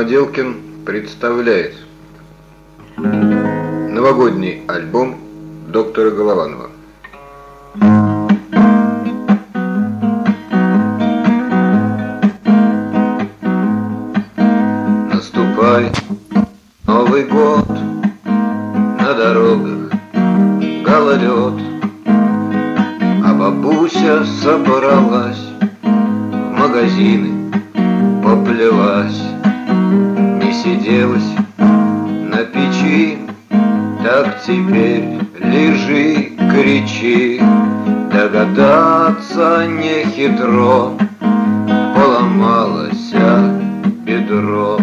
Самоделкин представляет новогодний альбом доктора Голованова. Наступай, Новый год, на дорогах гололед, а бабуся собралась, в магазины поплелась. Не сиделась на печи, так теперь лежи, кричи. Догадаться не хитро, поломалось бедро.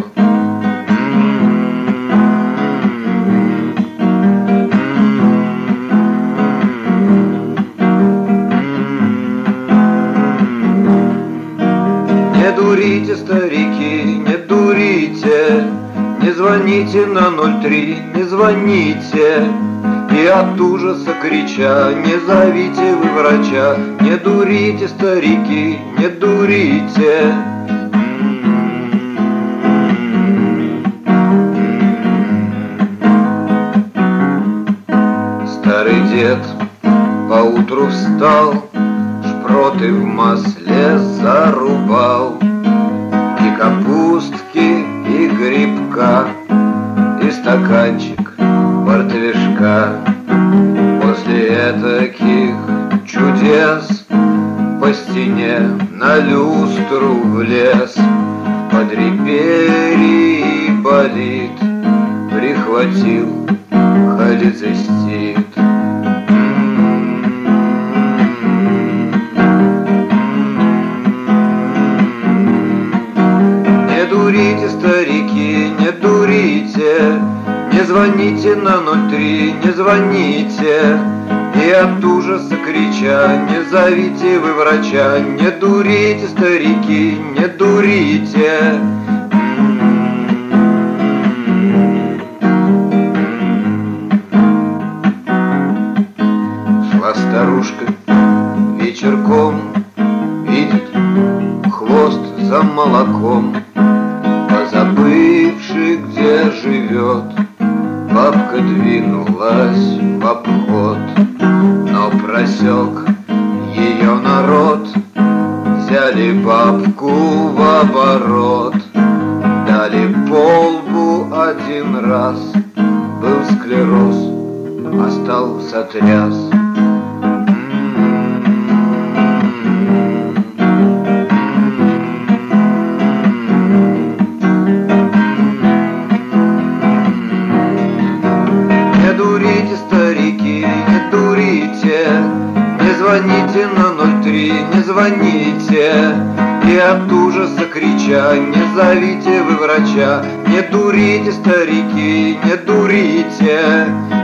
Не дурите, старики, не дурите, не звоните на 03, не звоните. И от ужаса крича, не зовите вы врача. Не дурите, старики, не дурите. Старый дед поутру встал, шпроты в масле зарубал, и капустки, и грибка, и стаканчик портвишка. После таких чудес по стене на люстру влез. Под реберьей болит, прихватил холецистит. Не дурите, старики, не дурите, не звоните на 03, не звоните. И от ужаса крича, не зовите вы врача. Не дурите, старики, не дурите. Шла старушка вечерком, видит хвост за молоком, позабывший, где живет. Бабка двинулась в обход, но просек ее народ. Взяли бабку в оборот, дали по лбу один раз. Был склероз, остался тряс. Не дурите, старики, не дурите, не звоните на 03, не звоните. И от ужаса крича, не зовите вы врача. Не дурите, старики, не дурите.